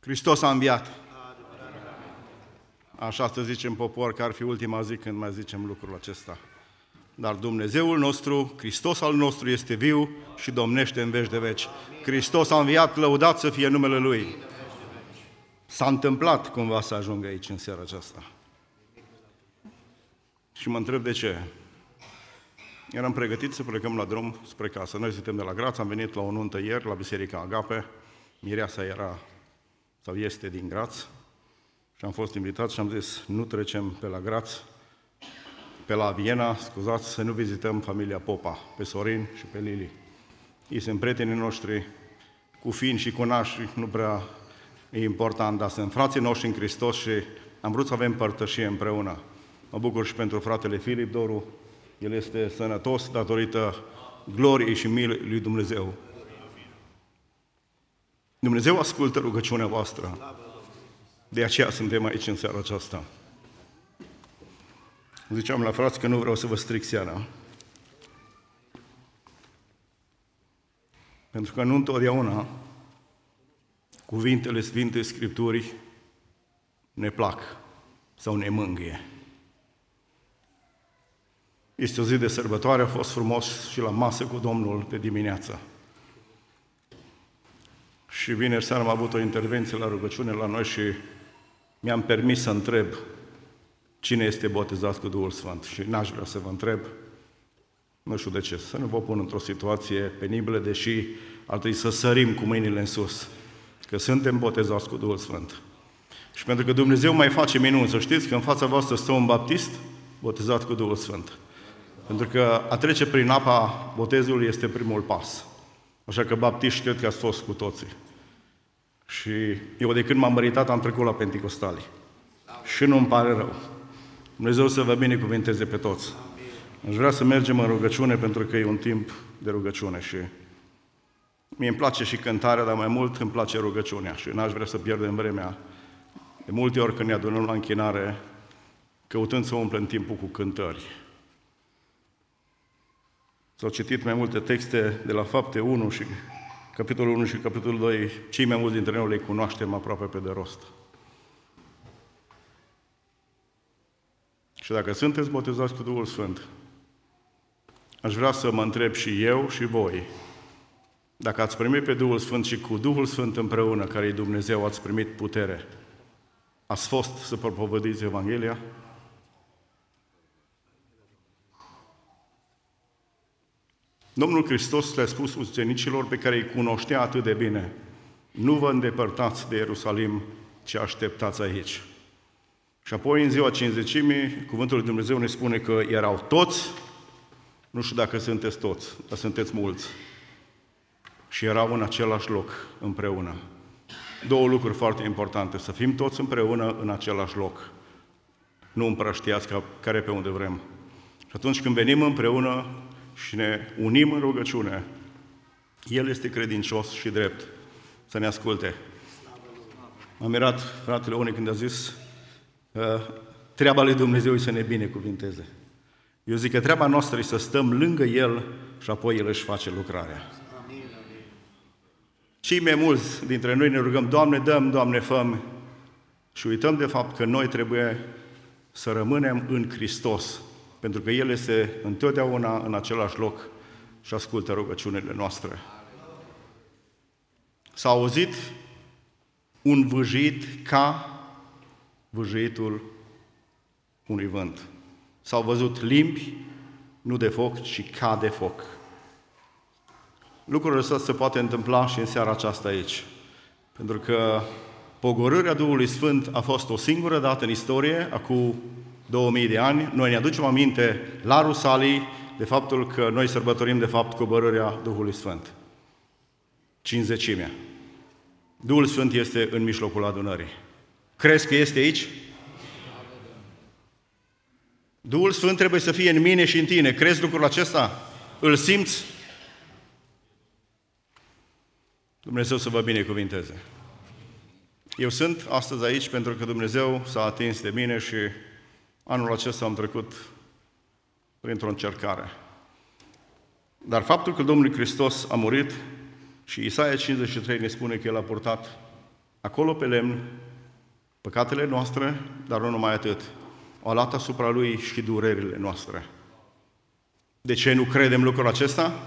Hristos a înviat. Așa să zicem popor că ar fi ultima zi când mai zicem lucrul acesta. Dar Dumnezeul nostru, Hristos al nostru este viu și domnește în veci de veci. Hristos a înviat, lăudat să fie numele Lui. S-a întâmplat cumva să ajungă aici în seara aceasta. Și mă întreb de ce. Eram pregătit să plecăm la drum spre casă. Noi suntem de la Graț, am venit la o nuntă ieri la Biserica Agape. Mireasa era sau este din Graț și am fost invitat și am zis, nu trecem pe la Graț, pe la Viena, scuzați, să nu vizităm familia Popa, pe Sorin și pe Lili. Ei sunt prietenii noștri, cu fiind și cu nași, nu prea e important, dar sunt frații noștri în Hristos și am vrut să avem părtășie împreună. Mă bucur și pentru fratele Filip Doru, el este sănătos datorită gloriei și milei lui Dumnezeu. Dumnezeu ascultă rugăciunea voastră. De aceea suntem aici în seara aceasta. Ziceam la frați că nu vreau să vă stric seara. Pentru că nu întotdeauna cuvintele Sfintei Scripturii ne plac sau ne mângâie. Este o zi de sărbătoare, a fost frumos și la masă cu Domnul de dimineață. Și vineri seara am avut o intervenție la rugăciune la noi și mi-am permis să întreb cine este botezat cu Duhul Sfânt. Și n-aș vrea să vă întreb, nu știu de ce, să nu vă pun într-o situație penibilă, deși ar trebui să sărim cu mâinile în sus, că suntem botezați cu Duhul Sfânt. Și pentru că Dumnezeu mai face minuni, să știți că în fața voastră stă un baptist botezat cu Duhul Sfânt. Pentru că a trece prin apa botezului este primul pas. Așa că baptiști cred că ați fost cu toții. Și eu de când m-am măritat am trecut la Penticostali. Și nu-mi pare rău. Dumnezeu să vă binecuvinteze pe toți. Aș vrea să mergem în rugăciune pentru că e un timp de rugăciune și mie îmi place și cântarea, dar mai mult îmi place rugăciunea și n-aș vrea să pierdem vremea. De multe ori când ne adunăm la închinare, căutând să umplem timpul cu cântări. S-au citit mai multe texte de la Fapte 1 și capitolul 1 și capitolul 2, cei mai mulți dintre noi le cunoaștem aproape pe de rost. Și dacă sunteți botezați cu Duhul Sfânt, aș vrea să mă întreb și eu și voi, dacă ați primit pe Duhul Sfânt și cu Duhul Sfânt împreună, care e Dumnezeu, ați primit putere, ați fost să propovăduiți Evanghelia? Domnul Hristos le-a spus ucenicilor pe care îi cunoștea atât de bine, nu vă îndepărtați de Ierusalim, ci așteptați aici. Și apoi, în ziua Cincizecimii, cuvântul lui Dumnezeu ne spune că erau toți, nu știu dacă sunteți toți, dar sunteți mulți, și erau în același loc, împreună. Două lucruri foarte importante, să fim toți împreună în același loc, nu împrăștiați care pe unde vrem. Și atunci când venim împreună și ne unim în rugăciune, El este credincios și drept să ne asculte. M-a mirat fratele unii când a zis treaba lui Dumnezeu e să ne binecuvinteze. Eu zic că treaba noastră e să stăm lângă El și apoi El își face lucrarea. Cei mai mulți dintre noi ne rugăm, Doamne, dăm, Doamne, fă-mi, și uităm de fapt că noi trebuie să rămânem în Hristos, pentru că El este întotdeauna în același loc și ascultă rugăciunile noastre. S-a auzit un vâjit ca vâjitul unui vânt. S-au văzut limbi, nu de foc, ci ca de foc. Lucrul ăsta se poate întâmpla și în seara aceasta aici. Pentru că pogorârea Duhului Sfânt a fost o singură dată în istorie, acum 2000 de ani. Noi ne aducem aminte la Rusalii de faptul că noi sărbătorim de fapt coborârea Duhului Sfânt. Cincizecimea. Duhul Sfânt este în mijlocul adunării. Crezi că este aici? Duhul Sfânt trebuie să fie în mine și în tine. Crezi lucrul acesta? Îl simți? Dumnezeu să vă binecuvinteze. Eu sunt astăzi aici pentru că Dumnezeu s-a atins de mine și anul acesta am trecut printr-o încercare. Dar faptul că Domnul Hristos a murit și Isaia 53 ne spune că El a purtat acolo pe lemn, păcatele noastre, dar nu numai atât, au luat asupra Lui și durerile noastre. De ce nu credem lucrul acesta?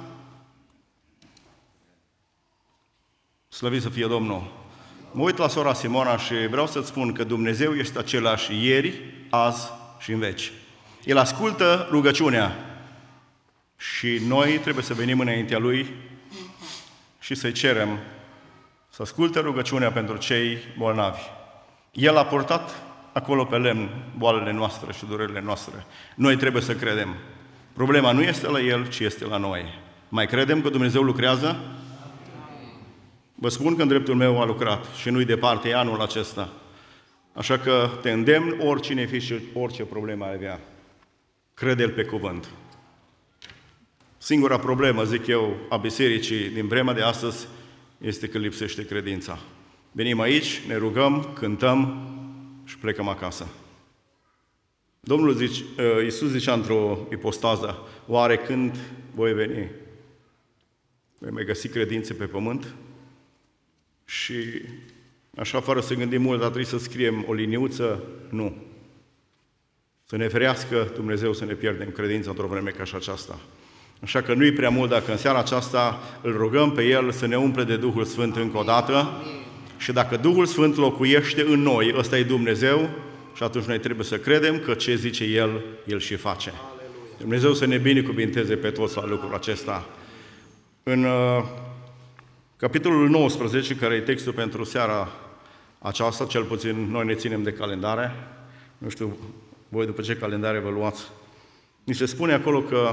Slăvit să fie Domnul! Mă uit la sora Simona și vreau să-ți spun că Dumnezeu este același ieri, azi și în veci. El ascultă rugăciunea și noi trebuie să venim înaintea Lui și să-i cerem să asculte rugăciunea pentru cei bolnavi. El a purtat acolo pe lemn boalele noastre și durerile noastre. Noi trebuie să credem. Problema nu este la El, ci este la noi. Mai credem că Dumnezeu lucrează? Vă spun că în dreptul meu a lucrat și nu-i departe anul acesta. Așa că te îndemn, oricine fi și orice problemă ai avea. Crede-L pe cuvânt. Singura problemă, zic eu, a bisericii din vremea de astăzi este că lipsește credința. Venim aici, ne rugăm, cântăm și plecăm acasă. Domnul Iisus zicea într-o ipostază, oare când voi veni? Voi mai găsi credințe pe pământ? Și așa, fără să gândim mult, dar trebuie să scriem o liniuță, nu. Să ne ferească Dumnezeu să ne pierdem credința într-o vreme ca și aceasta. Așa că nu-i prea mult dacă în seara aceasta îl rugăm pe El să ne umple de Duhul Sfânt încă o dată. Și dacă Duhul Sfânt locuiește în noi, ăsta e Dumnezeu, și atunci noi trebuie să credem că ce zice El, El și face. Dumnezeu să ne binecuvinteze pe toți la lucrul acesta. În capitolul 19, care e textul pentru seara aceasta, cel puțin noi ne ținem de calendare, nu știu voi după ce calendare vă luați, ni se spune acolo că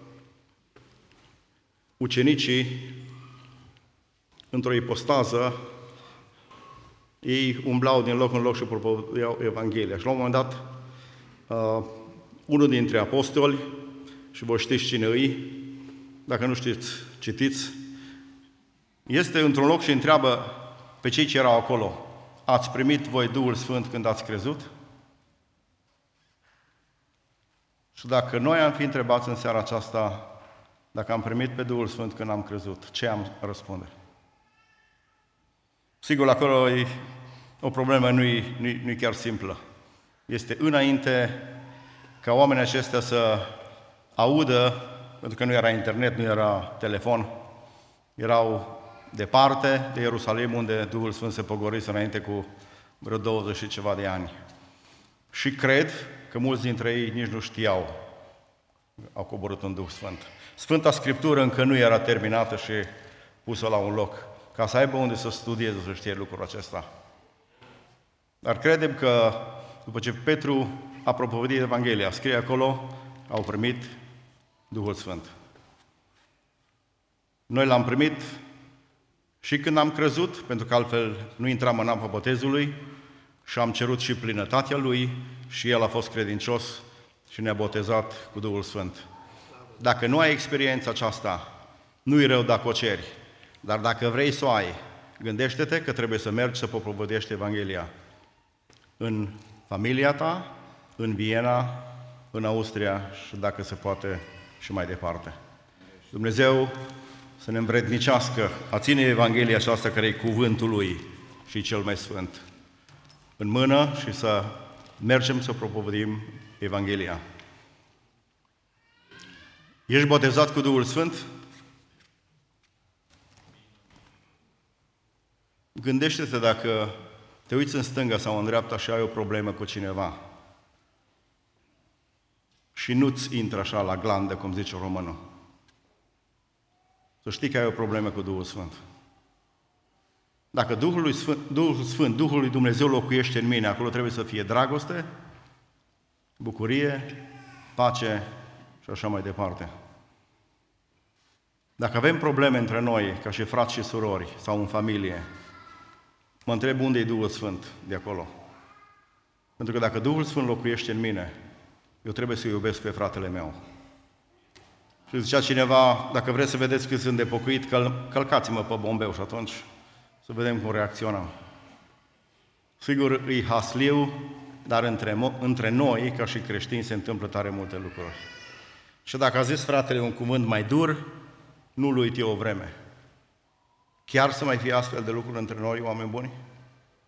ucenicii, într-o ipostază, ei umblau din loc în loc și propovăduiau Evanghelia. Și la un moment dat, unul dintre apostoli, și voi știți cine îi, dacă nu știți, citiți, este într-un loc și întreabă pe cei ce erau acolo, ați primit voi Duhul Sfânt când ați crezut? Și dacă noi am fi întrebați în seara aceasta, dacă am primit pe Duhul Sfânt când am crezut, ce am răspunde? Sigur, acolo e o problemă, nu-i chiar simplă. Este înainte ca oamenii aceștia să audă, pentru că nu era internet, nu era telefon, erau departe de Ierusalim, unde Duhul Sfânt se pogorise înainte cu vreo 20 și ceva de ani. Și cred că mulți dintre ei nici nu știau au coborât un Duh Sfânt. Sfânta Scriptură încă nu era terminată și pusă la un loc, ca să aibă unde să studieze, să știe lucrul acesta. Dar credem că după ce Petru a propovăduit Evanghelia, scrie acolo, au primit Duhul Sfânt. Noi l-am primit și când am crezut, pentru că altfel nu intram în apa botezului, și am cerut și plinătatea Lui și El a fost credincios și ne-a botezat cu Duhul Sfânt. Dacă nu ai experiența aceasta, nu-i rău dacă o ceri, dar dacă vrei să o ai, gândește-te că trebuie să mergi să propovăduiești Evanghelia în familia ta, în Viena, în Austria și dacă se poate și mai departe. Dumnezeu să ne învrednicească a ține Evanghelia aceasta care e cuvântul Lui și cel mai sfânt în mână și să mergem să propovăduim Evanghelia. Ești botezat cu Duhul Sfânt? Gândește-te dacă te uiți în stânga sau în dreapta și ai o problemă cu cineva și nu-ți intră așa la glandă, cum zice românul. Să știi că ai o problemă cu Duhul Sfânt. Dacă Duhul Sfânt, Duhul lui Dumnezeu locuiește în mine, acolo trebuie să fie dragoste, bucurie, pace și așa mai departe. Dacă avem probleme între noi, ca și frați și surori, sau în familie, mă întreb unde e Duhul Sfânt de acolo. Pentru că dacă Duhul Sfânt locuiește în mine, eu trebuie să iubesc pe fratele meu. Și zicea cineva, dacă vreți să vedeți cât sunt de pocăit, călcați-mă pe bombeu și atunci să vedem cum reacționăm. Sigur, e hasliu, dar între noi, ca și creștini, se întâmplă tare multe lucruri. Și dacă a zis fratele un cuvânt mai dur, nu-l uiti o vreme. Chiar să mai fie astfel de lucruri între noi, oameni buni?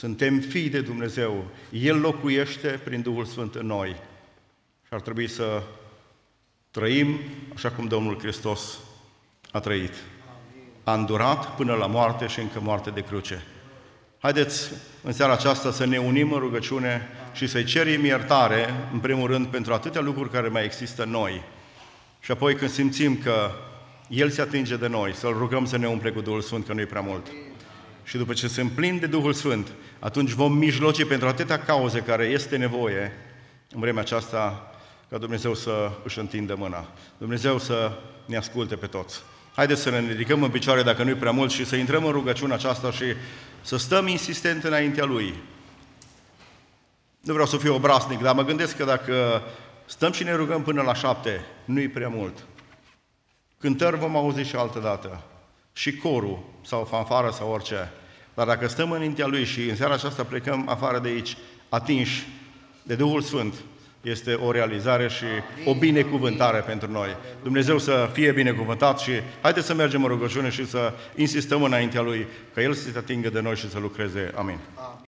Suntem fii de Dumnezeu. El locuiește prin Duhul Sfânt în noi. Și ar trebui să trăim așa cum Domnul Hristos a trăit. A îndurat până la moarte și încă moarte de cruce. Haideți în seara aceasta să ne unim în rugăciune și să-i cerem iertare, în primul rând, pentru atâtea lucruri care mai există în noi. Și apoi când simțim că El se atinge de noi, să-L rugăm să ne umple cu Duhul Sfânt, că nu-i prea mult. Și după ce sunt plini de Duhul Sfânt, atunci vom mijloci pentru atâtea cauze care este nevoie în vremea aceasta ca Dumnezeu să își întindă mâna. Dumnezeu să ne asculte pe toți. Haideți să ne ridicăm în picioare dacă nu-i prea mult și să intrăm în rugăciunea aceasta și să stăm insistent înaintea Lui. Nu vreau să fiu obraznic, dar mă gândesc că dacă stăm și ne rugăm până la 7, nu-i prea mult. Cântări vom auzi și altă dată. Și corul, sau fanfară, sau orice. Dar dacă stăm înaintea Lui și în seara aceasta plecăm afară de aici, atinși de Duhul Sfânt, este o realizare și o binecuvântare pentru noi. Dumnezeu să fie binecuvântat și haideți să mergem în rugăciune și să insistăm înaintea Lui, ca El să se atingă de noi și să lucreze. Amin.